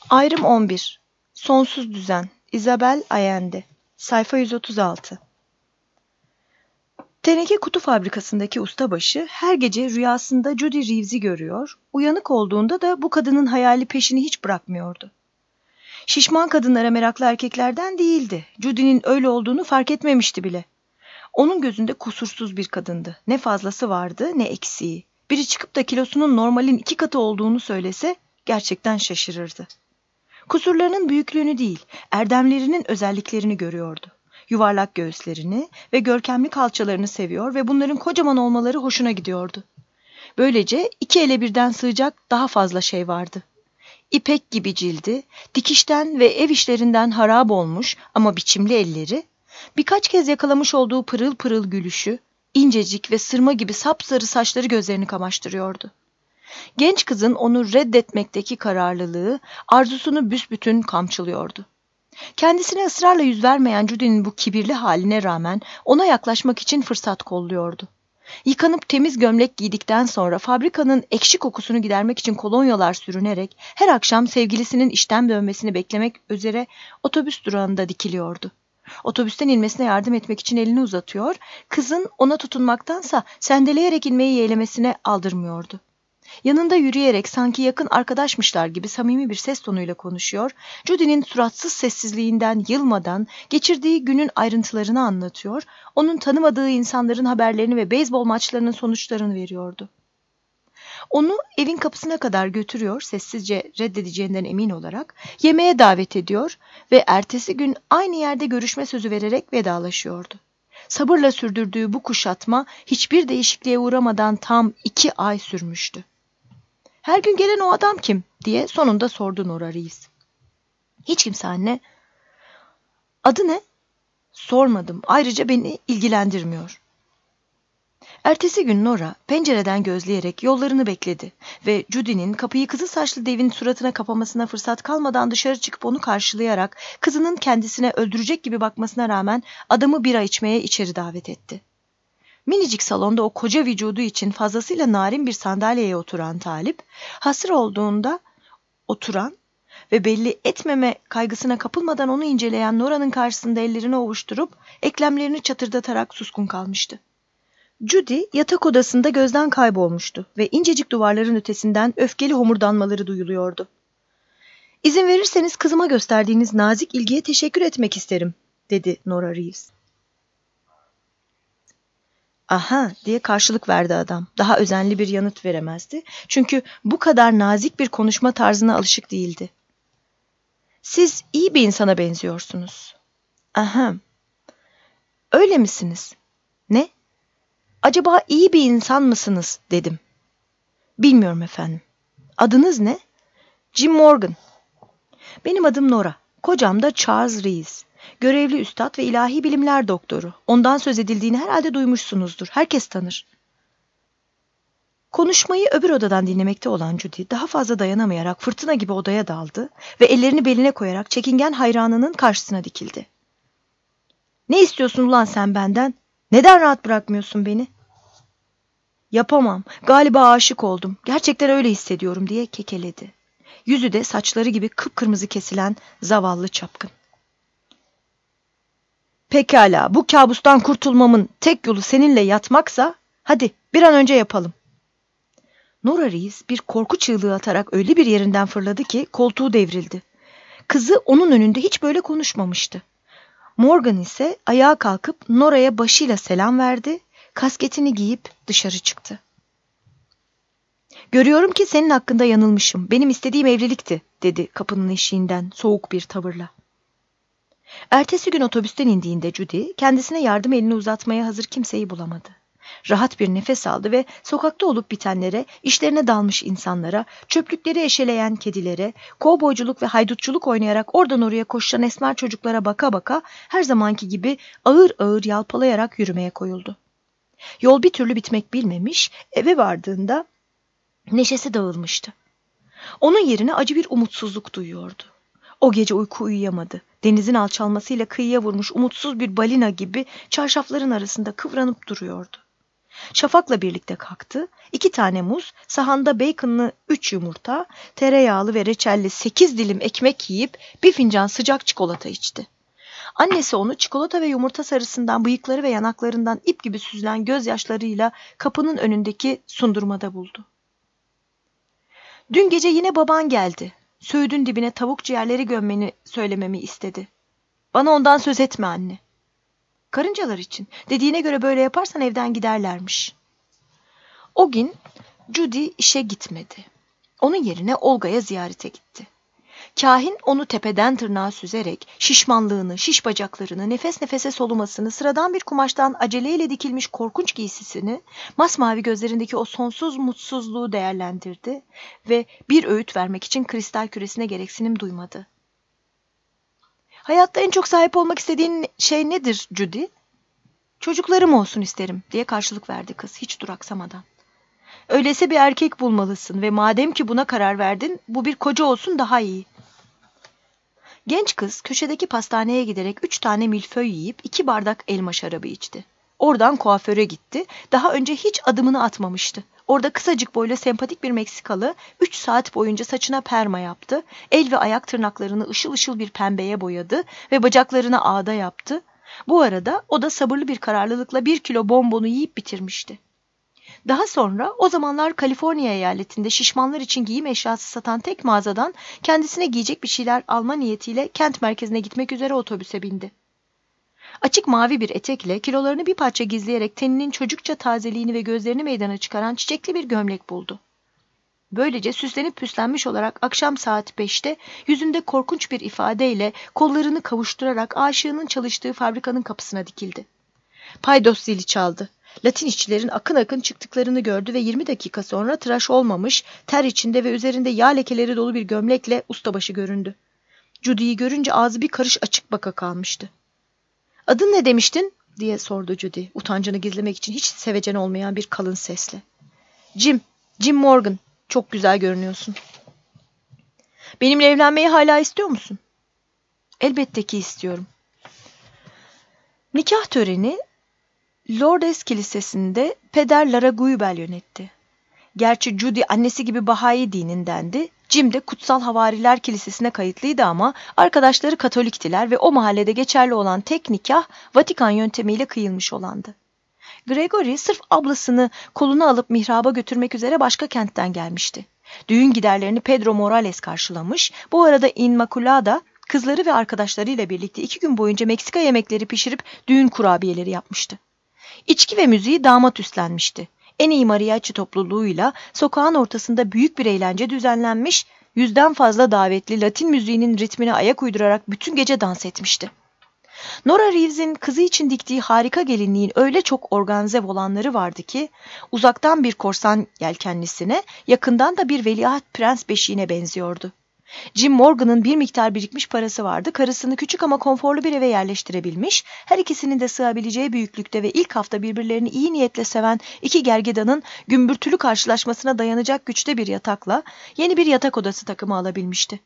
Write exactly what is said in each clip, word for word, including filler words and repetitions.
Ayrım on bir. Sonsuz Düzen. Isabel Allende. Sayfa yüz otuz altı. Teneke kutu fabrikasındaki ustabaşı her gece rüyasında Judy Reeves'i görüyor, uyanık olduğunda da bu kadının hayali peşini hiç bırakmıyordu. Şişman kadınlara meraklı erkeklerden değildi. Judy'nin öyle olduğunu fark etmemişti bile. Onun gözünde kusursuz bir kadındı. Ne fazlası vardı ne eksiği. Biri çıkıp da kilosunun normalin iki katı olduğunu söylese gerçekten şaşırırdı. Kusurlarının büyüklüğünü değil, erdemlerinin özelliklerini görüyordu. Yuvarlak göğüslerini ve görkemli kalçalarını seviyor ve bunların kocaman olmaları hoşuna gidiyordu. Böylece iki ele birden sığacak daha fazla şey vardı. İpek gibi cildi, dikişten ve ev işlerinden harap olmuş ama biçimli elleri, birkaç kez yakalamış olduğu pırıl pırıl gülüşü, incecik ve sırma gibi sapsarı saçları gözlerini kamaştırıyordu. Genç kızın onu reddetmekteki kararlılığı arzusunu büsbütün kamçılıyordu. Kendisine ısrarla yüz vermeyen Judy'nin bu kibirli haline rağmen ona yaklaşmak için fırsat kolluyordu. Yıkanıp temiz gömlek giydikten sonra fabrikanın ekşi kokusunu gidermek için kolonyalar sürünerek her akşam sevgilisinin işten dönmesini beklemek üzere otobüs durağında dikiliyordu. Otobüsten inmesine yardım etmek için elini uzatıyor, kızın ona tutunmaktansa sendeleyerek inmeyi yeğlemesine aldırmıyordu. Yanında yürüyerek sanki yakın arkadaşmışlar gibi samimi bir ses tonuyla konuşuyor, Judy'nin suratsız sessizliğinden yılmadan geçirdiği günün ayrıntılarını anlatıyor, onun tanımadığı insanların haberlerini ve beyzbol maçlarının sonuçlarını veriyordu. Onu evin kapısına kadar götürüyor, sessizce reddedeceğinden emin olarak, yemeğe davet ediyor ve ertesi gün aynı yerde görüşme sözü vererek vedalaşıyordu. Sabırla sürdürdüğü bu kuşatma hiçbir değişikliğe uğramadan tam iki ay sürmüştü. "Her gün gelen o adam kim?" diye sonunda sordu Nora Reeves. "Hiç kimse anne." "Adı ne?" "Sormadım. Ayrıca beni ilgilendirmiyor." Ertesi gün Nora pencereden gözleyerek yollarını bekledi ve Judy'nin kapıyı kızıl saçlı devin suratına kapamasına fırsat kalmadan dışarı çıkıp onu karşılayarak kızının kendisine öldürecek gibi bakmasına rağmen adamı bira içmeye içeri davet etti. Minicik salonda o koca vücudu için fazlasıyla narin bir sandalyeye oturan Talip, hasır olduğunda oturan ve belli etmeme kaygısına kapılmadan onu inceleyen Nora'nın karşısında ellerini ovuşturup eklemlerini çatırdatarak suskun kalmıştı. Judy yatak odasında gözden kaybolmuştu ve incecik duvarların ötesinden öfkeli homurdanmaları duyuluyordu. "İzin verirseniz kızıma gösterdiğiniz nazik ilgiye teşekkür etmek isterim," dedi Nora Reeves. "Aha," diye karşılık verdi adam. Daha özenli bir yanıt veremezdi. Çünkü bu kadar nazik bir konuşma tarzına alışık değildi. "Siz iyi bir insana benziyorsunuz." "Aha. Öyle misiniz?" "Ne? Acaba iyi bir insan mısınız?" dedim. "Bilmiyorum efendim." "Adınız ne?" "Jim Morgan." "Benim adım Nora. Kocam da Charles Reeves. Görevli üstad ve ilahi bilimler doktoru. Ondan söz edildiğini herhalde duymuşsunuzdur. Herkes tanır." Konuşmayı öbür odadan dinlemekte olan Judy daha fazla dayanamayarak fırtına gibi odaya daldı ve ellerini beline koyarak çekingen hayranının karşısına dikildi. "Ne istiyorsun ulan sen benden? Neden rahat bırakmıyorsun beni?" "Yapamam. Galiba aşık oldum. Gerçekten öyle hissediyorum," diye kekeledi. Yüzü de saçları gibi kıpkırmızı kesilen zavallı çapkın. "Pekala, bu kabustan kurtulmamın tek yolu seninle yatmaksa hadi bir an önce yapalım." Nora Reeves bir korku çığlığı atarak öyle bir yerinden fırladı ki koltuğu devrildi. Kızı onun önünde hiç böyle konuşmamıştı. Morgan ise ayağa kalkıp Nora'ya başıyla selam verdi, kasketini giyip dışarı çıktı. "Görüyorum ki senin hakkında yanılmışım. Benim istediğim evlilikti," dedi kapının eşiğinden soğuk bir tavırla. Ertesi gün otobüsten indiğinde Judy kendisine yardım elini uzatmaya hazır kimseyi bulamadı. Rahat bir nefes aldı ve sokakta olup bitenlere, işlerine dalmış insanlara, çöplükleri eşeleyen kedilere, kovboyculuk ve haydutçuluk oynayarak oradan oraya koşan esmer çocuklara baka baka her zamanki gibi ağır ağır yalpalayarak yürümeye koyuldu. Yol bir türlü bitmek bilmemiş, eve vardığında neşesi dağılmıştı. Onun yerine acı bir umutsuzluk duyuyordu. O gece uyku uyuyamadı. Denizin alçalmasıyla kıyıya vurmuş umutsuz bir balina gibi çarşafların arasında kıvranıp duruyordu. Şafak'la birlikte kalktı. İki tane muz, sahanda baconlı üç yumurta, tereyağlı ve reçelli sekiz dilim ekmek yiyip bir fincan sıcak çikolata içti. Annesi onu çikolata ve yumurta sarısından bıyıkları ve yanaklarından ip gibi süzülen gözyaşlarıyla kapının önündeki sundurmada buldu. Dün gece yine baban geldi. Söğüdün dibine tavuk ciğerleri gömmeni söylememi istedi. Bana ondan söz etme anne. Karıncalar için. Dediğine göre böyle yaparsan evden giderlermiş. O gün Judy işe gitmedi. Onun yerine Olga'ya ziyarete gitti. Kahin onu tepeden tırnağa süzerek şişmanlığını, şiş bacaklarını, nefes nefese solumasını, sıradan bir kumaştan aceleyle dikilmiş korkunç giysisini, masmavi gözlerindeki o sonsuz mutsuzluğu değerlendirdi ve bir öğüt vermek için kristal küresine gereksinim duymadı. Hayatta en çok sahip olmak istediğin şey nedir Judy? Çocuklarım olsun isterim diye karşılık verdi kız hiç duraksamadan. Öyleyse bir erkek bulmalısın ve madem ki buna karar verdin, bu bir koca olsun daha iyi. Genç kız köşedeki pastaneye giderek üç tane milföy yiyip iki bardak elma şarabı içti. Oradan kuaföre gitti. Daha önce hiç adımını atmamıştı. Orada kısacık boylu sempatik bir Meksikalı üç saat boyunca saçına perma yaptı. El ve ayak tırnaklarını ışıl ışıl bir pembeye boyadı ve bacaklarına ağda yaptı. Bu arada o da sabırlı bir kararlılıkla bir kilo bonbonu yiyip bitirmişti. Daha sonra o zamanlar Kaliforniya eyaletinde şişmanlar için giyim eşyası satan tek mağazadan kendisine giyecek bir şeyler alma niyetiyle kent merkezine gitmek üzere otobüse bindi. Açık mavi bir etekle kilolarını bir parça gizleyerek teninin çocukça tazeliğini ve gözlerini meydana çıkaran çiçekli bir gömlek buldu. Böylece süslenip püslenmiş olarak akşam saat beşte yüzünde korkunç bir ifadeyle kollarını kavuşturarak aşığının çalıştığı fabrikanın kapısına dikildi. Paydos zili çaldı. Latin işçilerin akın akın çıktıklarını gördü ve yirmi dakika sonra tıraş olmamış, ter içinde ve üzerinde yağ lekeleri dolu bir gömlekle ustabaşı göründü. Judy'yi görünce ağzı bir karış açık baka kalmıştı. "Adın ne demiştin?" diye sordu Judy, utancını gizlemek için hiç sevecen olmayan bir kalın sesle. "Jim, Jim Morgan. Çok güzel görünüyorsun." "Benimle evlenmeyi hala istiyor musun?" "Elbette ki istiyorum." Nikah töreni Lourdes Kilisesi'nde Peder Lara Guibel yönetti. Gerçi Judy annesi gibi Bahayi dinindendi, Jim de Kutsal Havariler Kilisesi'ne kayıtlıydı ama arkadaşları Katoliktiler ve o mahallede geçerli olan tek nikah Vatikan yöntemiyle kıyılmış olandı. Gregory sırf ablasını koluna alıp mihraba götürmek üzere başka kentten gelmişti. Düğün giderlerini Pedro Morales karşılamış, bu arada Inmaculada kızları ve arkadaşlarıyla birlikte iki gün boyunca Meksika yemekleri pişirip düğün kurabiyeleri yapmıştı. İçki ve müziği damat üstlenmişti. En iyi mariachi topluluğuyla sokağın ortasında büyük bir eğlence düzenlenmiş, yüzden fazla davetli Latin müziğinin ritmine ayak uydurarak bütün gece dans etmişti. Nora Reeves'in kızı için diktiği harika gelinliğin öyle çok organze olanları vardı ki, uzaktan bir korsan yelkenlisine, yakından da bir veliaht prens beşiğine benziyordu. Jim Morgan'ın bir miktar birikmiş parası vardı. Karısını küçük ama konforlu bir eve yerleştirebilmiş, her ikisinin de sığabileceği büyüklükte ve ilk hafta birbirlerini iyi niyetle seven iki gergedanın gümbürtülü karşılaşmasına dayanacak güçte bir yatakla yeni bir yatak odası takımı alabilmişti.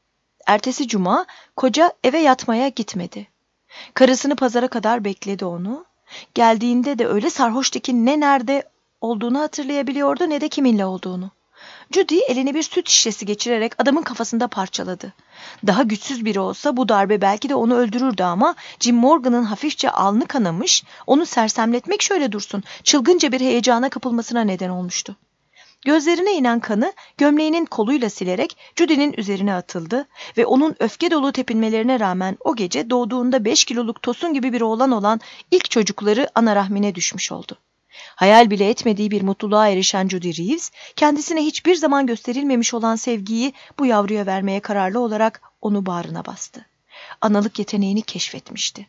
Ertesi cuma koca eve yatmaya gitmedi. Karısını pazara kadar bekledi onu. Geldiğinde de öyle sarhoştu ki ne nerede olduğunu hatırlayabiliyordu ne de kiminle olduğunu. Judy eline bir süt şişesi geçirerek adamın kafasında parçaladı. Daha güçsüz biri olsa bu darbe belki de onu öldürürdü ama Jim Morgan'ın hafifçe alnı kanamış, onu sersemletmek şöyle dursun, çılgınca bir heyecana kapılmasına neden olmuştu. Gözlerine inen kanı gömleğinin koluyla silerek Judy'nin üzerine atıldı ve onun öfke dolu tepinmelerine rağmen o gece doğduğunda beş kiloluk tosun gibi bir oğlan olan ilk çocukları ana rahmine düşmüş oldu. Hayal bile etmediği bir mutluluğa erişen Judy Reeves, kendisine hiçbir zaman gösterilmemiş olan sevgiyi bu yavruya vermeye kararlı olarak onu bağrına bastı. Analık yeteneğini keşfetmişti.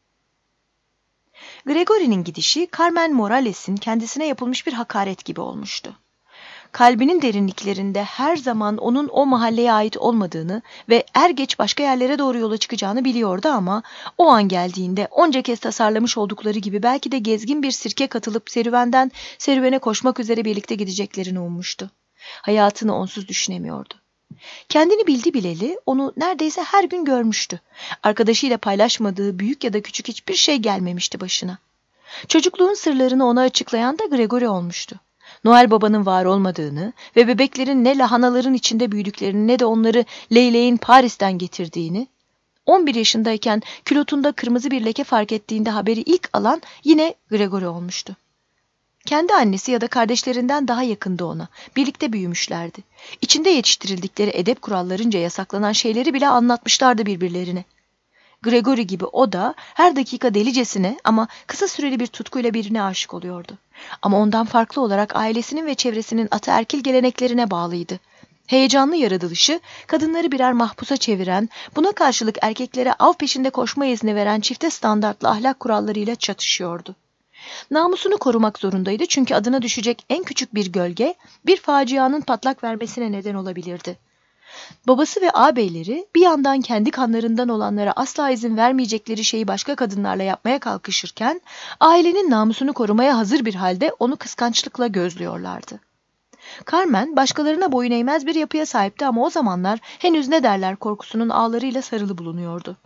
Gregory'nin gidişi, Carmen Morales'in kendisine yapılmış bir hakaret gibi olmuştu. Kalbinin derinliklerinde her zaman onun o mahalleye ait olmadığını ve er geç başka yerlere doğru yola çıkacağını biliyordu ama o an geldiğinde onca kez tasarlamış oldukları gibi belki de gezgin bir sirke katılıp serüvenden serüvene koşmak üzere birlikte gideceklerini ummuştu. Hayatını onsuz düşünemiyordu. Kendini bildi bileli onu neredeyse her gün görmüştü. Arkadaşıyla paylaşmadığı büyük ya da küçük hiçbir şey gelmemişti başına. Çocukluğun sırlarını ona açıklayan da Gregory olmuştu. Noel Baba'nın var olmadığını ve bebeklerin ne lahanaların içinde büyüdüklerini ne de onları Leyleğin Paris'ten getirdiğini, on bir yaşındayken külotunda kırmızı bir leke fark ettiğinde haberi ilk alan yine Gregory olmuştu. Kendi annesi ya da kardeşlerinden daha yakındı ona. Birlikte büyümüşlerdi. İçinde yetiştirildikleri edep kurallarınca yasaklanan şeyleri bile anlatmışlardı birbirlerine. Gregory gibi o da her dakika delicesine ama kısa süreli bir tutkuyla birine aşık oluyordu. Ama ondan farklı olarak ailesinin ve çevresinin ataerkil geleneklerine bağlıydı. Heyecanlı yaratılışı, kadınları birer mahpusa çeviren, buna karşılık erkeklere av peşinde koşma izni veren çifte standartlı ahlak kurallarıyla çatışıyordu. Namusunu korumak zorundaydı çünkü adına düşecek en küçük bir gölge, bir facianın patlak vermesine neden olabilirdi. Babası ve ağabeyleri bir yandan kendi kanlarından olanlara asla izin vermeyecekleri şeyi başka kadınlarla yapmaya kalkışırken, ailenin namusunu korumaya hazır bir halde onu kıskançlıkla gözlüyorlardı. Carmen başkalarına boyun eğmez bir yapıya sahipti ama o zamanlar henüz ne derler korkusunun ağlarıyla sarılı bulunuyordu.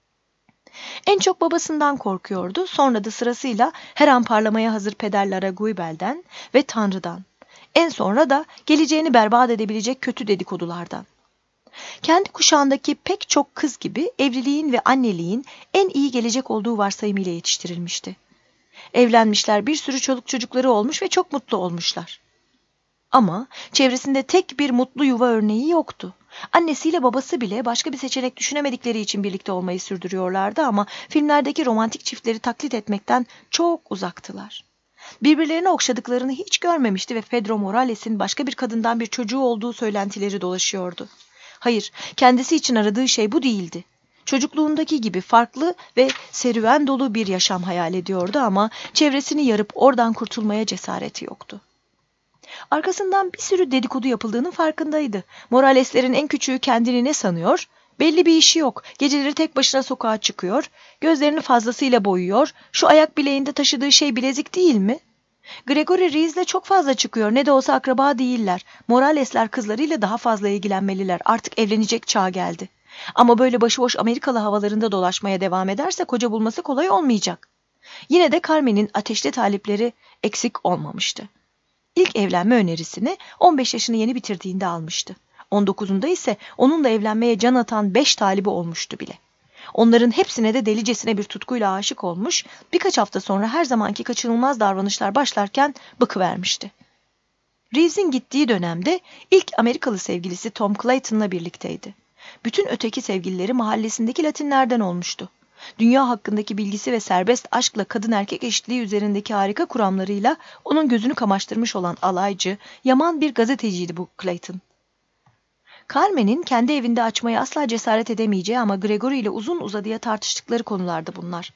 En çok babasından korkuyordu, sonra da sırasıyla her an parlamaya hazır Peder Lara Guibel'den ve Tanrı'dan. En sonra da geleceğini berbat edebilecek kötü dedikodulardan. Kendi kuşağındaki pek çok kız gibi evliliğin ve anneliğin en iyi gelecek olduğu varsayımıyla yetiştirilmişti. Evlenmişler, bir sürü çoluk çocukları olmuş ve çok mutlu olmuşlar. Ama çevresinde tek bir mutlu yuva örneği yoktu. Annesiyle babası bile başka bir seçenek düşünemedikleri için birlikte olmayı sürdürüyorlardı ama filmlerdeki romantik çiftleri taklit etmekten çok uzaktılar. Birbirlerini okşadıklarını hiç görmemişti ve Pedro Morales'in başka bir kadından bir çocuğu olduğu söylentileri dolaşıyordu. Hayır, kendisi için aradığı şey bu değildi. Çocukluğundaki gibi farklı ve serüven dolu bir yaşam hayal ediyordu ama çevresini yarıp oradan kurtulmaya cesareti yoktu. Arkasından bir sürü dedikodu yapıldığının farkındaydı. Morales'lerin en küçüğü kendini ne sanıyor? Belli bir işi yok. Geceleri tek başına sokağa çıkıyor. Gözlerini fazlasıyla boyuyor. Şu ayak bileğinde taşıdığı şey bilezik değil mi? Gregory Rees'le çok fazla çıkıyor. Ne de olsa akraba değiller. Morales'ler kızlarıyla daha fazla ilgilenmeliler. Artık evlenecek çağ geldi. Ama böyle başıboş Amerikalı havalarında dolaşmaya devam ederse koca bulması kolay olmayacak. Yine de Carmen'in ateşli talipleri eksik olmamıştı. İlk evlenme önerisini on beş yaşını yeni bitirdiğinde almıştı. on dokuzunda ise onunla evlenmeye can atan beş talibi olmuştu bile. Onların hepsine de delicesine bir tutkuyla aşık olmuş, birkaç hafta sonra her zamanki kaçınılmaz davranışlar başlarken bıkıvermişti. Reeves'in gittiği dönemde ilk Amerikalı sevgilisi Tom Clayton'la birlikteydi. Bütün öteki sevgilileri mahallesindeki Latinlerden olmuştu. Dünya hakkındaki bilgisi ve serbest aşkla kadın erkek eşitliği üzerindeki harika kuramlarıyla onun gözünü kamaştırmış olan alaycı, yaman bir gazeteciydi bu Clayton. Carmen'in kendi evinde açmaya asla cesaret edemeyeceği ama Gregory ile uzun uzadıya tartıştıkları konulardı bunlar.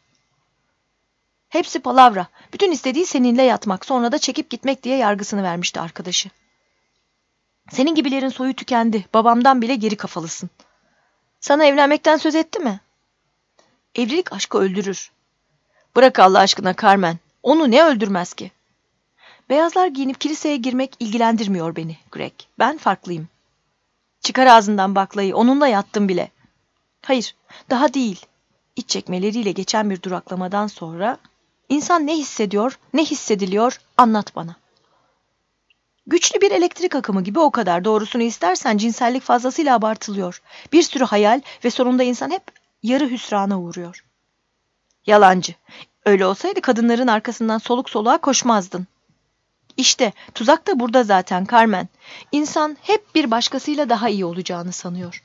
Hepsi palavra, bütün istediği seninle yatmak, sonra da çekip gitmek diye yargısını vermişti arkadaşı. Senin gibilerin soyu tükendi, babamdan bile geri kafalısın. Sana evlenmekten söz etti mi? Evlilik aşkı öldürür. Bırak Allah aşkına Carmen. Onu ne öldürmez ki? Beyazlar giyinip kiliseye girmek ilgilendirmiyor beni, Greg. Ben farklıyım. Çıkar ağzından baklayı. Onunla yattım bile. Hayır, daha değil. İç çekmeleriyle geçen bir duraklamadan sonra insan ne hissediyor, ne hissediliyor anlat bana. Güçlü bir elektrik akımı gibi o kadar. Doğrusunu istersen cinsellik fazlasıyla abartılıyor. Bir sürü hayal ve sonunda insan hep yarı hüsrana uğruyor. Yalancı. Öyle olsaydı kadınların arkasından soluk soluğa koşmazdın. İşte tuzak da burada zaten Carmen. İnsan hep bir başkasıyla daha iyi olacağını sanıyor.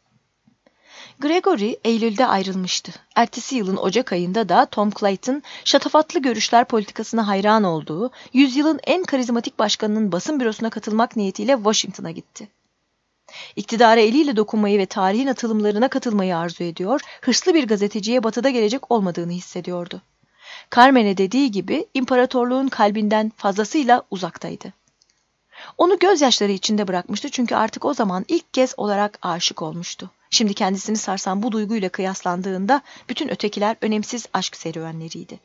Gregory Eylül'de ayrılmıştı. Ertesi yılın Ocak ayında da Tom Clayton, şatafatlı görüşler politikasına hayran olduğu, yüzyılın en karizmatik başkanının basın bürosuna katılmak niyetiyle Washington'a gitti. İktidara eliyle dokunmayı ve tarihin atılımlarına katılmayı arzu ediyor, hırslı bir gazeteciye batıda gelecek olmadığını hissediyordu. Carmen'e dediği gibi imparatorluğun kalbinden fazlasıyla uzaktaydı. Onu gözyaşları içinde bırakmıştı çünkü artık o zaman ilk kez olarak aşık olmuştu. Şimdi kendisini sarsan bu duyguyla kıyaslandığında bütün ötekiler önemsiz aşk serüvenleriydi.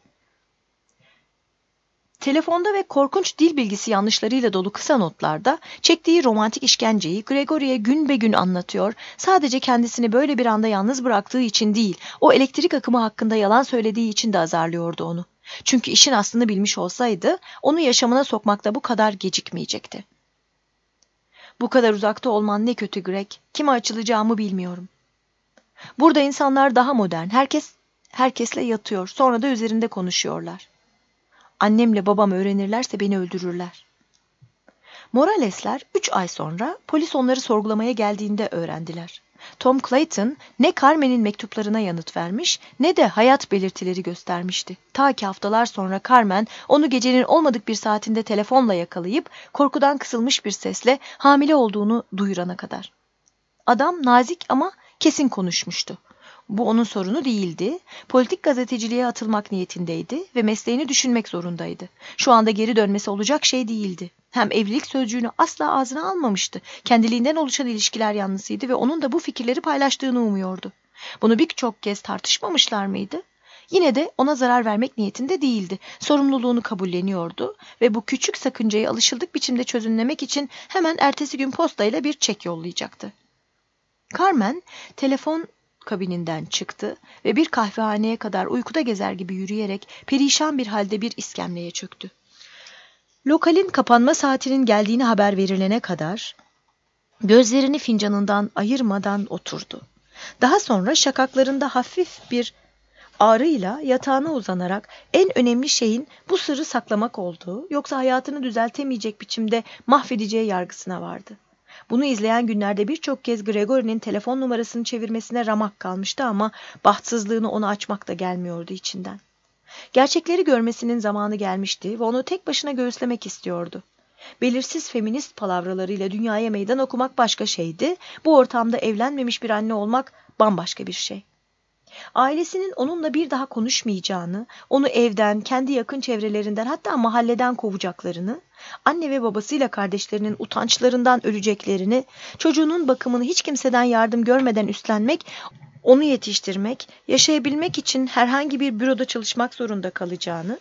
Telefonda ve korkunç dil bilgisi yanlışlarıyla dolu kısa notlarda çektiği romantik işkenceyi Gregory'e gün be gün anlatıyor, sadece kendisini böyle bir anda yalnız bıraktığı için değil, o elektrik akımı hakkında yalan söylediği için de azarlıyordu onu. Çünkü işin aslını bilmiş olsaydı onu yaşamına sokmakta bu kadar gecikmeyecekti. Bu kadar uzakta olman ne kötü Greg. Kime açılacağımı bilmiyorum. Burada insanlar daha modern. Herkes herkesle yatıyor. Sonra da üzerinde konuşuyorlar. Annemle babam öğrenirlerse beni öldürürler. Morales'ler üç ay sonra polis onları sorgulamaya geldiğinde öğrendiler. Tom Clayton ne Carmen'in mektuplarına yanıt vermiş ne de hayat belirtileri göstermişti. Ta ki haftalar sonra Carmen onu gecenin olmadık bir saatinde telefonla yakalayıp korkudan kısılmış bir sesle hamile olduğunu duyurana kadar. Adam nazik ama kesin konuşmuştu. Bu onun sorunu değildi. Politik gazeteciliğe atılmak niyetindeydi ve mesleğini düşünmek zorundaydı. Şu anda geri dönmesi olacak şey değildi. Hem evlilik sözcüğünü asla ağzına almamıştı. Kendiliğinden oluşan ilişkiler yanlısıydı ve onun da bu fikirleri paylaştığını umuyordu. Bunu birçok kez tartışmamışlar mıydı? Yine de ona zarar vermek niyetinde değildi. Sorumluluğunu kabulleniyordu ve bu küçük sakıncayı alışıldık biçimde çözümlemek için hemen ertesi gün postayla bir çek yollayacaktı. Carmen telefon kabininden çıktı ve bir kahvehaneye kadar uykuda gezer gibi yürüyerek perişan bir halde bir iskemleye çöktü. Lokalin kapanma saatinin geldiğini haber verilene kadar gözlerini fincanından ayırmadan oturdu. Daha sonra şakaklarında hafif bir ağrıyla yatağına uzanarak en önemli şeyin bu sırrı saklamak olduğu, yoksa hayatını düzeltemeyecek biçimde mahvedeceği yargısına vardı. Bunu izleyen günlerde birçok kez Gregory'nin telefon numarasını çevirmesine ramak kalmıştı ama bahtsızlığını ona açmak da gelmiyordu içinden. Gerçekleri görmesinin zamanı gelmişti ve onu tek başına göğüslemek istiyordu. Belirsiz feminist palavralarıyla dünyaya meydan okumak başka şeydi, bu ortamda evlenmemiş bir anne olmak bambaşka bir şey. Ailesinin onunla bir daha konuşmayacağını, onu evden, kendi yakın çevrelerinden hatta mahalleden kovacaklarını, anne ve babasıyla kardeşlerinin utançlarından öleceklerini, çocuğunun bakımını hiç kimseden yardım görmeden üstlenmek, onu yetiştirmek, yaşayabilmek için herhangi bir büroda çalışmak zorunda kalacağını,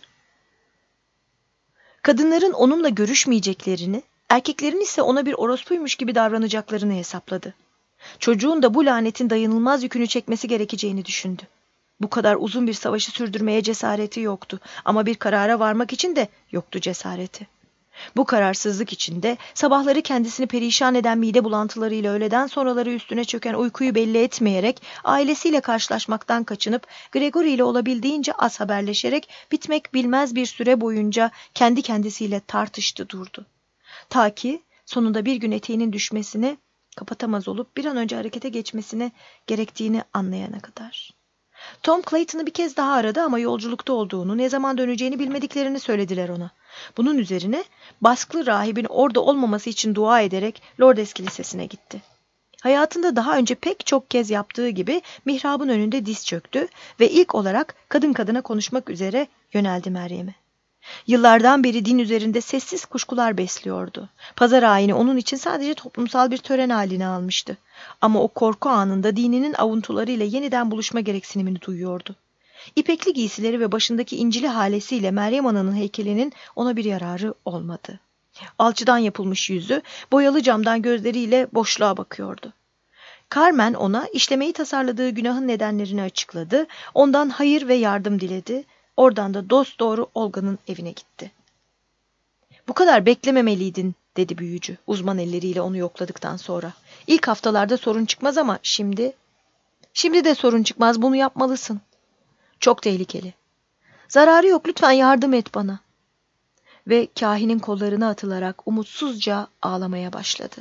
kadınların onunla görüşmeyeceklerini, erkeklerin ise ona bir orospuymuş gibi davranacaklarını hesapladı. Çocuğun da bu lanetin dayanılmaz yükünü çekmesi gerekeceğini düşündü. Bu kadar uzun bir savaşı sürdürmeye cesareti yoktu ama bir karara varmak için de yoktu cesareti. Bu kararsızlık içinde sabahları kendisini perişan eden mide bulantılarıyla öğleden sonraları üstüne çöken uykuyu belli etmeyerek ailesiyle karşılaşmaktan kaçınıp Gregory ile olabildiğince az haberleşerek bitmek bilmez bir süre boyunca kendi kendisiyle tartıştı durdu. Ta ki sonunda bir gün eteğinin düşmesini kapatamaz olup bir an önce harekete geçmesine gerektiğini anlayana kadar. Tom Clayton'ı bir kez daha aradı ama yolculukta olduğunu, ne zaman döneceğini bilmediklerini söylediler ona. Bunun üzerine basklı rahibin orada olmaması için dua ederek Lourdes Kilisesi'ne gitti. Hayatında daha önce pek çok kez yaptığı gibi mihrabın önünde diz çöktü ve ilk olarak kadın kadına konuşmak üzere yöneldi Meryem'e. Yıllardan beri din üzerinde sessiz kuşkular besliyordu. Pazar ayini onun için sadece toplumsal bir tören haline almıştı. Ama o korku anında dininin avuntularıyla yeniden buluşma gereksinimini duyuyordu. İpekli giysileri ve başındaki incili halesiyle Meryem Ana'nın heykelinin ona bir yararı olmadı. Alçıdan yapılmış yüzü, boyalı camdan gözleriyle boşluğa bakıyordu. Carmen ona işlemeyi tasarladığı günahın nedenlerini açıkladı, ondan hayır ve yardım diledi. Oradan da dosdoğru Olga'nın evine gitti. "Bu kadar beklememeliydin," dedi büyücü, uzman elleriyle onu yokladıktan sonra. "İlk haftalarda sorun çıkmaz ama şimdi... Şimdi de sorun çıkmaz, bunu yapmalısın. Çok tehlikeli. Zararı yok, lütfen yardım et bana." Ve kahinin kollarına atılarak umutsuzca ağlamaya başladı.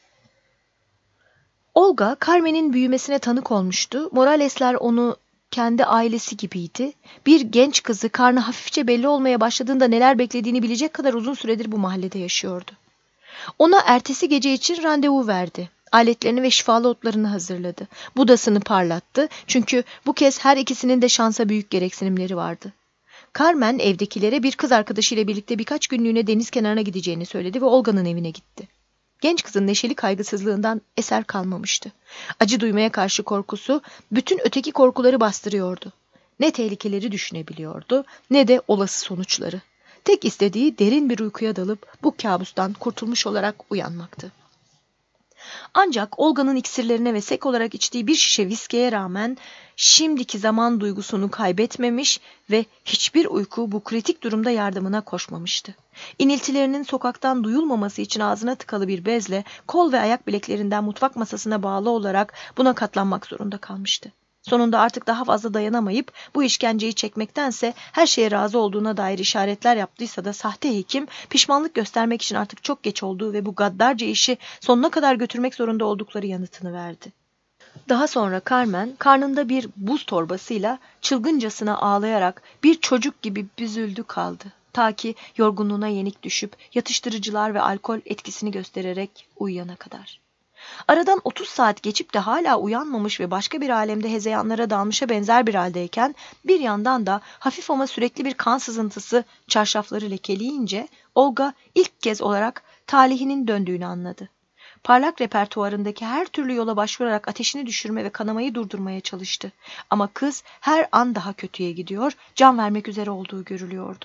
Olga, Carmen'in büyümesine tanık olmuştu. Morales'ler onu kendi ailesi gibiydi. Bir genç kızı karnı hafifçe belli olmaya başladığında neler beklediğini bilecek kadar uzun süredir bu mahallede yaşıyordu. Ona ertesi gece için randevu verdi. Aletlerini ve şifalı otlarını hazırladı. Budasını parlattı çünkü bu kez her ikisinin de şansa büyük gereksinimleri vardı. Carmen evdekilere bir kız arkadaşıyla birlikte birkaç günlüğüne deniz kenarına gideceğini söyledi ve Olga'nın evine gitti. Genç kızın neşeli kaygısızlığından eser kalmamıştı. Acı duymaya karşı korkusu bütün öteki korkuları bastırıyordu. Ne tehlikeleri düşünebiliyordu ne de olası sonuçları. Tek istediği derin bir uykuya dalıp bu kabustan kurtulmuş olarak uyanmaktı. Ancak Olga'nın iksirlerine ve sek olarak içtiği bir şişe viskiye rağmen şimdiki zaman duygusunu kaybetmemiş ve hiçbir uyku bu kritik durumda yardımına koşmamıştı. İniltilerinin sokaktan duyulmaması için ağzına tıkalı bir bezle kol ve ayak bileklerinden mutfak masasına bağlı olarak buna katlanmak zorunda kalmıştı. Sonunda artık daha fazla dayanamayıp bu işkenceyi çekmektense her şeye razı olduğuna dair işaretler yaptıysa da sahte hekim pişmanlık göstermek için artık çok geç olduğu ve bu gaddarca işi sonuna kadar götürmek zorunda oldukları yanıtını verdi. Daha sonra Carmen karnında bir buz torbasıyla çılgıncasına ağlayarak bir çocuk gibi büzüldü kaldı. Ta ki yorgunluğuna yenik düşüp yatıştırıcılar ve alkol etkisini göstererek uyuyana kadar. Aradan otuz saat geçip de hala uyanmamış ve başka bir alemde hezeyanlara dalmışa benzer bir haldeyken bir yandan da hafif ama sürekli bir kan sızıntısı çarşafları lekeleyince Olga ilk kez olarak talihinin döndüğünü anladı. Parlak repertuarındaki her türlü yola başvurarak ateşini düşürme ve kanamayı durdurmaya çalıştı. Ama kız her an daha kötüye gidiyor, can vermek üzere olduğu görülüyordu.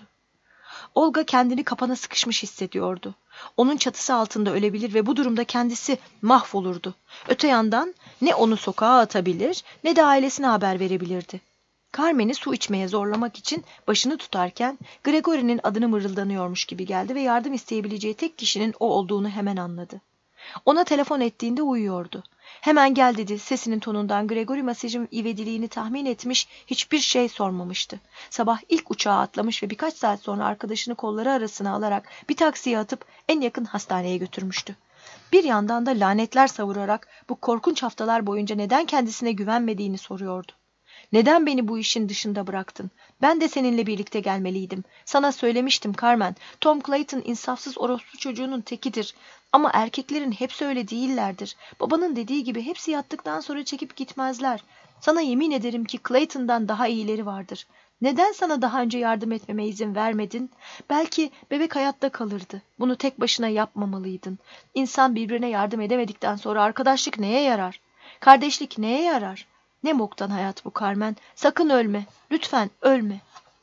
Olga kendini kapana sıkışmış hissediyordu. Onun çatısı altında ölebilir ve bu durumda kendisi mahvolurdu. Öte yandan ne onu sokağa atabilir ne de ailesine haber verebilirdi. Carmen'i su içmeye zorlamak için başını tutarken Gregory'nin adını mırıldanıyormuş gibi geldi ve yardım isteyebileceği tek kişinin o olduğunu hemen anladı. Ona telefon ettiğinde uyuyordu. Hemen gel dedi. Sesinin tonundan Gregory mesajın ivediliğini tahmin etmiş, hiçbir şey sormamıştı. Sabah ilk uçağa atlamış ve birkaç saat sonra arkadaşını kolları arasına alarak bir taksiye atıp en yakın hastaneye götürmüştü. Bir yandan da lanetler savurarak bu korkunç haftalar boyunca neden kendisine güvenmediğini soruyordu. Neden beni bu işin dışında bıraktın? Ben de seninle birlikte gelmeliydim. Sana söylemiştim Carmen. Tom Clayton insafsız orospu çocuğunun tekidir. Ama erkeklerin hepsi öyle değillerdir. Babanın dediği gibi hepsi yattıktan sonra çekip gitmezler. Sana yemin ederim ki Clayton'dan daha iyileri vardır. Neden sana daha önce yardım etmeme izin vermedin? Belki bebek hayatta kalırdı. Bunu tek başına yapmamalıydın. İnsan birbirine yardım edemedikten sonra arkadaşlık neye yarar? Kardeşlik neye yarar? Ne boktan hayat bu Carmen. Sakın ölme. Lütfen ölme.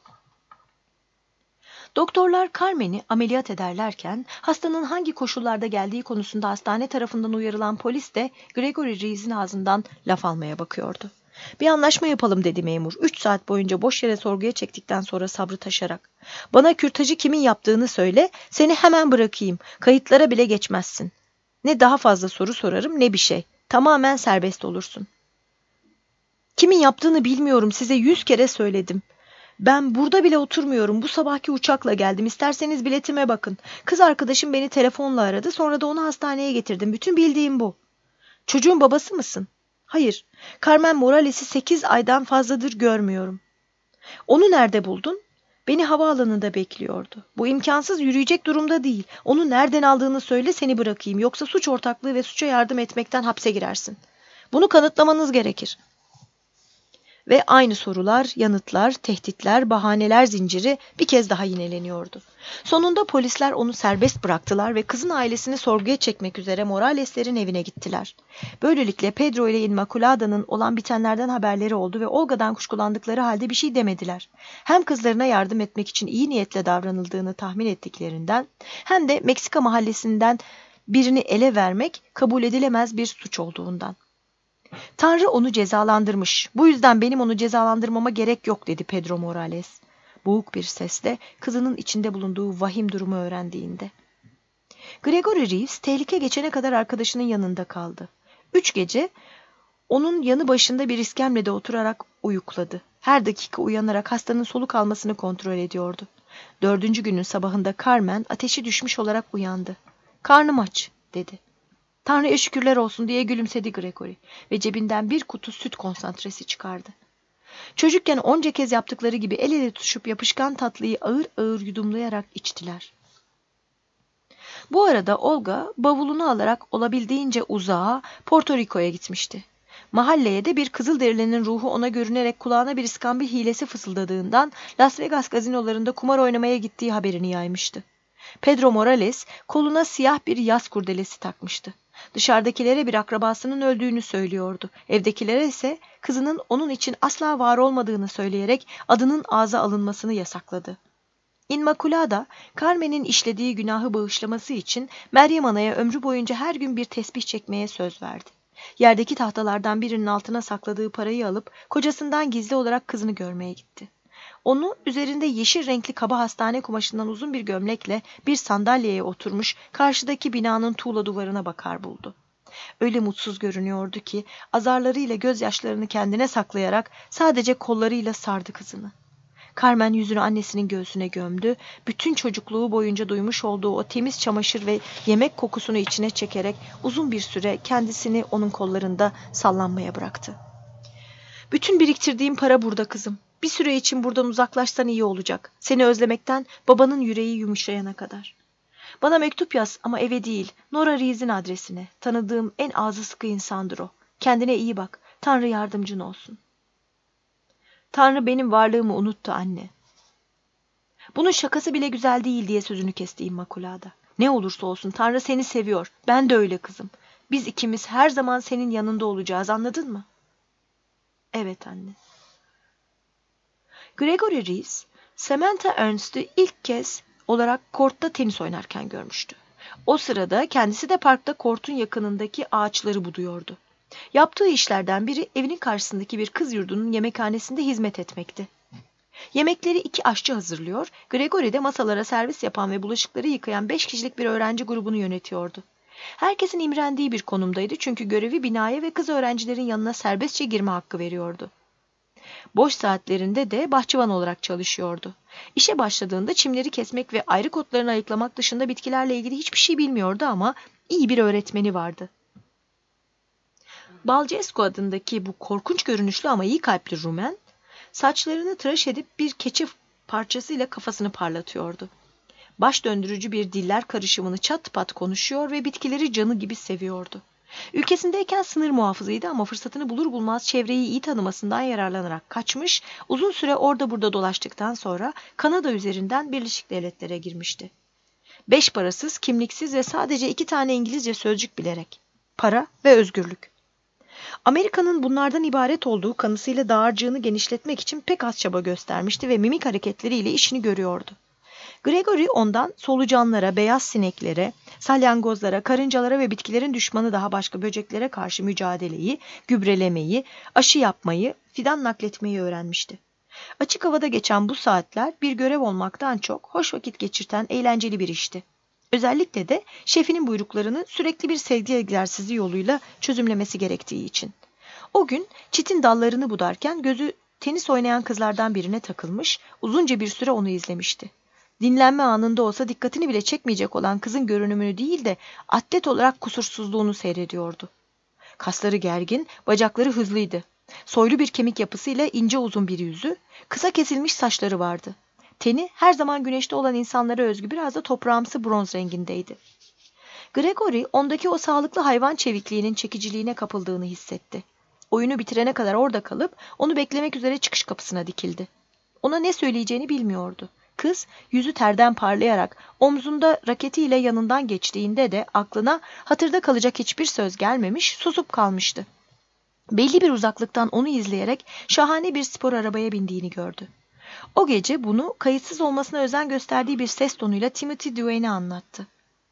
Doktorlar Carmen'i ameliyat ederlerken hastanın hangi koşullarda geldiği konusunda hastane tarafından uyarılan polis de Gregory Reeves'in ağzından laf almaya bakıyordu. Bir anlaşma yapalım dedi memur. Üç saat boyunca boş yere sorguya çektikten sonra sabrı taşarak. Bana kürtajı kimin yaptığını söyle, seni hemen bırakayım. Kayıtlara bile geçmezsin. Ne daha fazla soru sorarım ne bir şey. Tamamen serbest olursun. Kimin yaptığını bilmiyorum, size yüz kere söyledim. Ben burada bile oturmuyorum. Bu sabahki uçakla geldim. İsterseniz biletime bakın. Kız arkadaşım beni telefonla aradı. Sonra da onu hastaneye getirdim. Bütün bildiğim bu. Çocuğun babası mısın? Hayır. Carmen Morales'i sekiz aydan fazladır görmüyorum. Onu nerede buldun? Beni havaalanında bekliyordu. Bu imkansız, yürüyecek durumda değil. Onu nereden aldığını söyle, seni bırakayım. Yoksa suç ortaklığı ve suça yardım etmekten hapse girersin. Bunu kanıtlamanız gerekir. Ve aynı sorular, yanıtlar, tehditler, bahaneler zinciri bir kez daha yineleniyordu. Sonunda polisler onu serbest bıraktılar ve kızın ailesini sorguya çekmek üzere Morales'lerin evine gittiler. Böylelikle Pedro ile Inmaculada'nın olan bitenlerden haberleri oldu ve Olga'dan kuşkulandıkları halde bir şey demediler. Hem kızlarına yardım etmek için iyi niyetle davranıldığını tahmin ettiklerinden hem de Meksika mahallesinden birini ele vermek kabul edilemez bir suç olduğundan. Tanrı onu cezalandırmış. Bu yüzden benim onu cezalandırmama gerek yok dedi Pedro Morales. Boğuk bir sesle kızının içinde bulunduğu vahim durumu öğrendiğinde. Gregory Reeves tehlike geçene kadar arkadaşının yanında kaldı. Üç gece onun yanı başında bir iskemlede oturarak uyukladı. Her dakika uyanarak hastanın soluk almasını kontrol ediyordu. Dördüncü günün sabahında Carmen ateşi düşmüş olarak uyandı. Karnım aç dedi. Tanrı'ya şükürler olsun diye gülümsedi Gregory ve cebinden bir kutu süt konsantresi çıkardı. Çocukken onca kez yaptıkları gibi el ele tutuşup yapışkan tatlıyı ağır ağır yudumlayarak içtiler. Bu arada Olga bavulunu alarak olabildiğince uzağa Porto Rico'ya gitmişti. Mahalleye de bir Kızılderili'nin ruhu ona görünerek kulağına bir iskambil hilesi fısıldadığından Las Vegas gazinolarında kumar oynamaya gittiği haberini yaymıştı. Pedro Morales koluna siyah bir yas kurdelesi takmıştı. Dışarıdakilere bir akrabasının öldüğünü söylüyordu. Evdekilere ise kızının onun için asla var olmadığını söyleyerek adının ağza alınmasını yasakladı. Inmaculada, Carmen'in işlediği günahı bağışlaması için Meryem Ana'ya ömrü boyunca her gün bir tesbih çekmeye söz verdi. Yerdeki tahtalardan birinin altına sakladığı parayı alıp kocasından gizli olarak kızını görmeye gitti. Onu üzerinde yeşil renkli kaba hastane kumaşından uzun bir gömlekle bir sandalyeye oturmuş karşıdaki binanın tuğla duvarına bakar buldu. Öyle mutsuz görünüyordu ki azarlarıyla gözyaşlarını kendine saklayarak sadece kollarıyla sardı kızını. Carmen yüzünü annesinin göğsüne gömdü, bütün çocukluğu boyunca duymuş olduğu o temiz çamaşır ve yemek kokusunu içine çekerek uzun bir süre kendisini onun kollarında sallanmaya bıraktı. "Bütün biriktirdiğim para burada kızım. Bir süre için buradan uzaklaşsan iyi olacak. Seni özlemekten babanın yüreği yumuşayana kadar. Bana mektup yaz ama eve değil, Nora Rees'in adresine. Tanıdığım en ağzı sıkı insandır o. Kendine iyi bak. Tanrı yardımcın olsun." "Tanrı benim varlığımı unuttu anne." "Bunun şakası bile güzel değil" diye sözünü kesti Immaculada. "Ne olursa olsun Tanrı seni seviyor. Ben de öyle kızım. Biz ikimiz her zaman senin yanında olacağız, anladın mı?" "Evet anne." Gregory Rees, Samantha Ernst'ü ilk kez olarak kortta tenis oynarken görmüştü. O sırada kendisi de parkta kortun yakınındaki ağaçları buduyordu. Yaptığı işlerden biri evinin karşısındaki bir kız yurdunun yemekhanesinde hizmet etmekti. Yemekleri iki aşçı hazırlıyor, Gregory de masalara servis yapan ve bulaşıkları yıkayan beş kişilik bir öğrenci grubunu yönetiyordu. Herkesin imrendiği bir konumdaydı çünkü görevi binaya ve kız öğrencilerin yanına serbestçe girme hakkı veriyordu. Boş saatlerinde de bahçıvan olarak çalışıyordu. İşe başladığında çimleri kesmek ve ayrık otlarını ayıklamak dışında bitkilerle ilgili hiçbir şey bilmiyordu ama iyi bir öğretmeni vardı. Balcescu adındaki bu korkunç görünüşlü ama iyi kalpli Rumen, saçlarını tıraş edip bir keçi parçasıyla kafasını parlatıyordu. Baş döndürücü bir diller karışımını çat pat konuşuyor ve bitkileri canı gibi seviyordu. Ülkesindeyken sınır muhafızıydı ama fırsatını bulur bulmaz çevreyi iyi tanımasından yararlanarak kaçmış, uzun süre orada burada dolaştıktan sonra Kanada üzerinden Birleşik Devletlere girmişti. Beş parasız, kimliksiz ve sadece iki tane İngilizce sözcük bilerek. Para ve özgürlük. Amerika'nın bunlardan ibaret olduğu kanısıyla dağarcığını genişletmek için pek az çaba göstermişti ve mimik hareketleriyle işini görüyordu. Gregory ondan solucanlara, beyaz sineklere, salyangozlara, karıncalara ve bitkilerin düşmanı daha başka böceklere karşı mücadeleyi, gübrelemeyi, aşı yapmayı, fidan nakletmeyi öğrenmişti. Açık havada geçen bu saatler bir görev olmaktan çok hoş vakit geçirten eğlenceli bir işti. Özellikle de şefinin buyruklarını sürekli bir sevgi egzersizi yoluyla çözümlemesi gerektiği için. O gün çitin dallarını budarken gözü tenis oynayan kızlardan birine takılmış, uzunca bir süre onu izlemişti. Dinlenme anında olsa dikkatini bile çekmeyecek olan kızın görünümünü değil de atlet olarak kusursuzluğunu seyrediyordu. Kasları gergin, bacakları hızlıydı. Soylu bir kemik yapısıyla ince uzun bir yüzü, kısa kesilmiş saçları vardı. Teni her zaman güneşte olan insanlara özgü biraz da toprağımsı bronz rengindeydi. Gregory ondaki o sağlıklı hayvan çevikliğinin çekiciliğine kapıldığını hissetti. Oyunu bitirene kadar orada kalıp onu beklemek üzere çıkış kapısına dikildi. Ona ne söyleyeceğini bilmiyordu. Kız yüzü terden parlayarak omzunda raketiyle yanından geçtiğinde de aklına hatırda kalacak hiçbir söz gelmemiş, susup kalmıştı. Belli bir uzaklıktan onu izleyerek şahane bir spor arabaya bindiğini gördü. O gece bunu kayıtsız olmasına özen gösterdiği bir ses tonuyla Timothy Duane'e anlattı.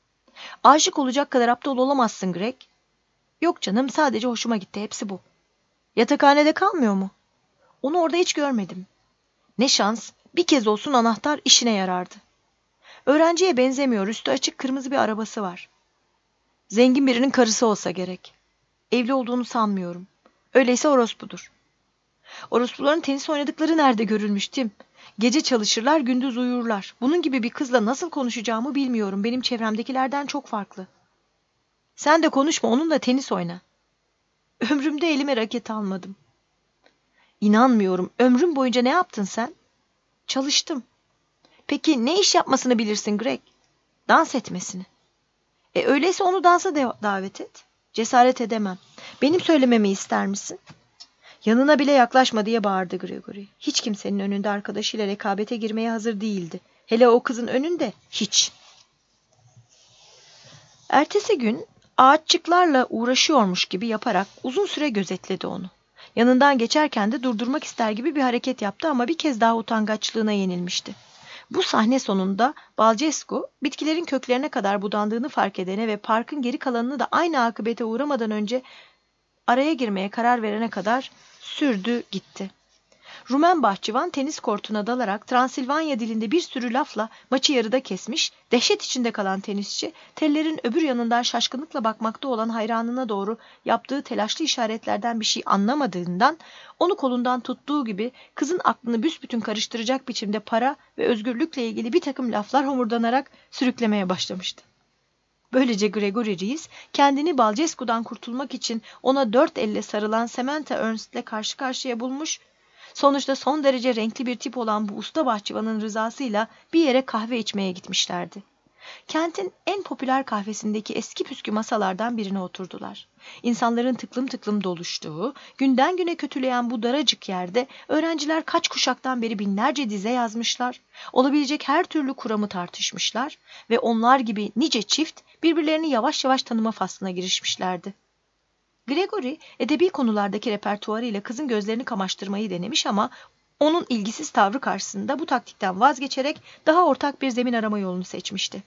"Aşık olacak kadar aptal olamazsın Greg." "Yok canım, sadece hoşuma gitti, hepsi bu." "Yatakhanede kalmıyor mu?" "Onu orada hiç görmedim." "Ne şans, bir kez olsun anahtar işine yarardı." "Öğrenciye benzemiyor, üstü açık kırmızı bir arabası var." "Zengin birinin karısı olsa gerek." "Evli olduğunu sanmıyorum." "Öyleyse orospudur." "Orospuların tenis oynadıkları nerede görülmüş Tim? Gece çalışırlar, gündüz uyurlar. Bunun gibi bir kızla nasıl konuşacağımı bilmiyorum. Benim çevremdekilerden çok farklı." "Sen de konuşma, onunla tenis oyna." "Ömrümde elime raket almadım." "İnanmıyorum. Ömrün boyunca ne yaptın sen?" "Çalıştım." "Peki ne iş yapmasını bilirsin Greg?" "Dans etmesini." "E öyleyse onu dansa davet et." "Cesaret edemem." "Benim söylememi ister misin?" "Yanına bile yaklaşma," diye bağırdı Gregory. Hiç kimsenin önünde arkadaşıyla rekabete girmeye hazır değildi. Hele o kızın önünde hiç. Ertesi gün ağaççıklarla uğraşıyormuş gibi yaparak uzun süre gözetledi onu. Yanından geçerken de durdurmak ister gibi bir hareket yaptı ama bir kez daha utangaçlığına yenilmişti. Bu sahne sonunda Balcescu, bitkilerin köklerine kadar budandığını fark edene ve parkın geri kalanını da aynı akıbete uğramadan önce araya girmeye karar verene kadar sürdü gitti. Rumen bahçıvan tenis kortuna dalarak Transilvanya dilinde bir sürü lafla maçı yarıda kesmiş, dehşet içinde kalan tenisçi, tellerin öbür yanından şaşkınlıkla bakmakta olan hayranına doğru yaptığı telaşlı işaretlerden bir şey anlamadığından, onu kolundan tuttuğu gibi kızın aklını büsbütün karıştıracak biçimde para ve özgürlükle ilgili bir takım laflar homurdanarak sürüklemeye başlamıştı. Böylece Gregory Rees, kendini Balcescu'dan kurtulmak için ona dört elle sarılan Samantha Ernst'le karşı karşıya bulmuş, sonuçta son derece renkli bir tip olan bu usta bahçıvanın rızasıyla bir yere kahve içmeye gitmişlerdi. Kentin en popüler kahvesindeki eski püskü masalardan birine oturdular. İnsanların tıklım tıklım doluştuğu, günden güne kötüleyen bu daracık yerde öğrenciler kaç kuşaktan beri binlerce dize yazmışlar, olabilecek her türlü kuramı tartışmışlar ve onlar gibi nice çift birbirlerini yavaş yavaş tanıma faslına girişmişlerdi. Gregory, edebi konulardaki repertuarıyla kızın gözlerini kamaştırmayı denemiş ama onun ilgisiz tavrı karşısında bu taktikten vazgeçerek daha ortak bir zemin arama yolunu seçmişti.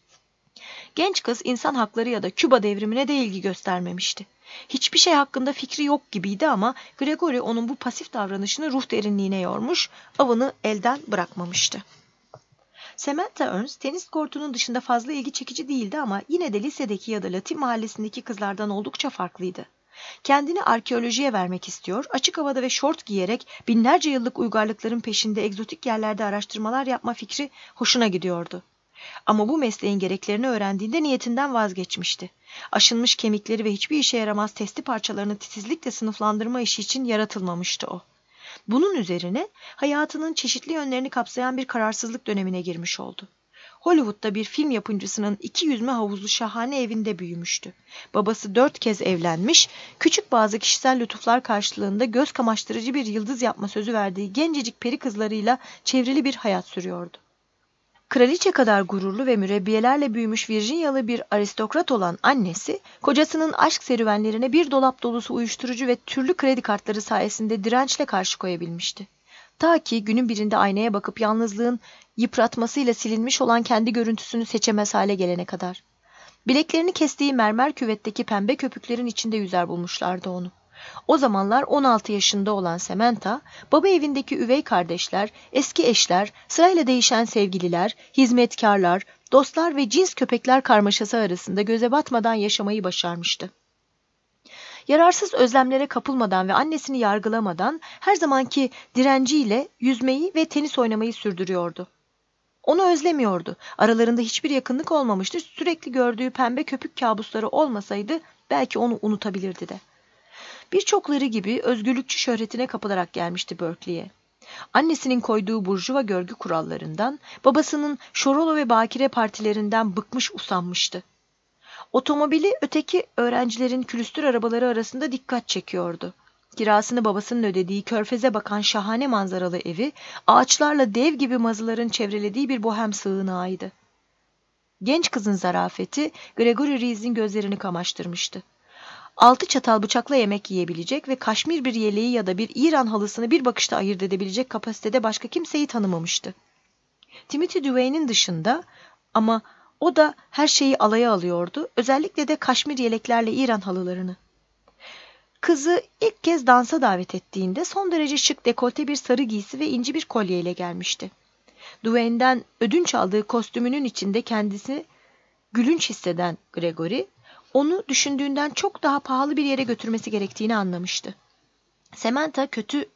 Genç kız insan hakları ya da Küba devrimine de ilgi göstermemişti. Hiçbir şey hakkında fikri yok gibiydi ama Gregory onun bu pasif davranışını ruh derinliğine yormuş, avını elden bırakmamıştı. Samantha Ernst tenis kortunun dışında fazla ilgi çekici değildi ama yine de lisedeki ya da Latin mahallesindeki kızlardan oldukça farklıydı. Kendini arkeolojiye vermek istiyor, açık havada ve şort giyerek binlerce yıllık uygarlıkların peşinde egzotik yerlerde araştırmalar yapma fikri hoşuna gidiyordu. Ama bu mesleğin gereklerini öğrendiğinde niyetinden vazgeçmişti. Aşınmış kemikleri ve hiçbir işe yaramaz testi parçalarını titizlikle sınıflandırma işi için yaratılmamıştı o. Bunun üzerine hayatının çeşitli yönlerini kapsayan bir kararsızlık dönemine girmiş oldu. Hollywood'da bir film yapımcısının iki yüzme havuzlu şahane evinde büyümüştü. Babası dört kez evlenmiş, küçük bazı kişisel lütuflar karşılığında göz kamaştırıcı bir yıldız yapma sözü verdiği gencecik peri kızlarıyla çevrili bir hayat sürüyordu. Kraliçe kadar gururlu ve mürebbiyelerle büyümüş Virginyalı bir aristokrat olan annesi, kocasının aşk serüvenlerine bir dolap dolusu uyuşturucu ve türlü kredi kartları sayesinde dirençle karşı koyabilmişti. Ta ki günün birinde aynaya bakıp yalnızlığın yıpratmasıyla silinmiş olan kendi görüntüsünü seçemez hale gelene kadar. Bileklerini kestiği mermer küvetteki pembe köpüklerin içinde yüzer bulmuşlardı onu. O zamanlar on altı yaşında olan Samantha, baba evindeki üvey kardeşler, eski eşler, sırayla değişen sevgililer, hizmetkarlar, dostlar ve cins köpekler karmaşası arasında göze batmadan yaşamayı başarmıştı. Yararsız özlemlere kapılmadan ve annesini yargılamadan her zamanki direnciyle yüzmeyi ve tenis oynamayı sürdürüyordu. Onu özlemiyordu. Aralarında hiçbir yakınlık olmamıştı. Sürekli gördüğü pembe köpük kabusları olmasaydı belki onu unutabilirdi de. Birçokları gibi özgürlükçü şöhretine kapılarak gelmişti Berkeley'e. Annesinin koyduğu burjuva görgü kurallarından, babasının şorolo ve bakire partilerinden bıkmış usanmıştı. Otomobili öteki öğrencilerin külüstür arabaları arasında dikkat çekiyordu. Kirasını babasının ödediği körfeze bakan şahane manzaralı evi, ağaçlarla dev gibi mazıların çevrelediği bir bohem sığınağıydı. Genç kızın zarafeti Gregory Rees'in gözlerini kamaştırmıştı. Altı çatal bıçakla yemek yiyebilecek ve kaşmir bir yeleği ya da bir İran halısını bir bakışta ayırt edebilecek kapasitede başka kimseyi tanımamıştı. Timothy Duane'in dışında ama o da her şeyi alaya alıyordu, özellikle de kaşmir yeleklerle İran halılarını. Kızı ilk kez dansa davet ettiğinde son derece şık dekolte bir sarı giysi ve inci bir kolyeyle gelmişti. Duane'den ödünç aldığı kostümünün içinde kendisi gülünç hisseden Gregory, onu düşündüğünden çok daha pahalı bir yere götürmesi gerektiğini anlamıştı. Samantha kötü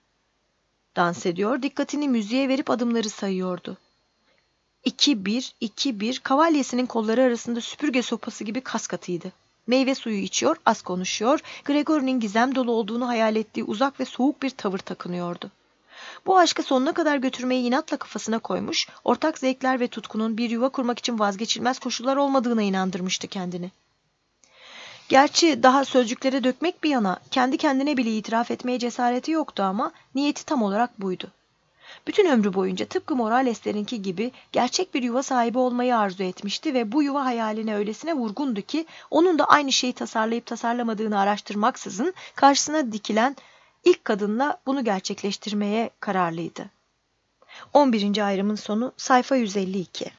dans ediyor, dikkatini müziğe verip adımları sayıyordu. İki bir, iki bir, kavalyesinin kolları arasında süpürge sopası gibi kas katıydı. Meyve suyu içiyor, az konuşuyor, Gregory'nin gizem dolu olduğunu hayal ettiği uzak ve soğuk bir tavır takınıyordu. Bu aşkı sonuna kadar götürmeyi inatla kafasına koymuş, ortak zevkler ve tutkunun bir yuva kurmak için vazgeçilmez koşullar olmadığına inandırmıştı kendini. Gerçi daha sözcüklere dökmek bir yana, kendi kendine bile itiraf etmeye cesareti yoktu ama niyeti tam olarak buydu. Bütün ömrü boyunca tıpkı Morales'lerinki gibi gerçek bir yuva sahibi olmayı arzu etmişti ve bu yuva hayaline öylesine vurgundu ki onun da aynı şeyi tasarlayıp tasarlamadığını araştırmaksızın karşısına dikilen ilk kadınla bunu gerçekleştirmeye kararlıydı. on birinci ayrımın sonu sayfa yüz elli iki.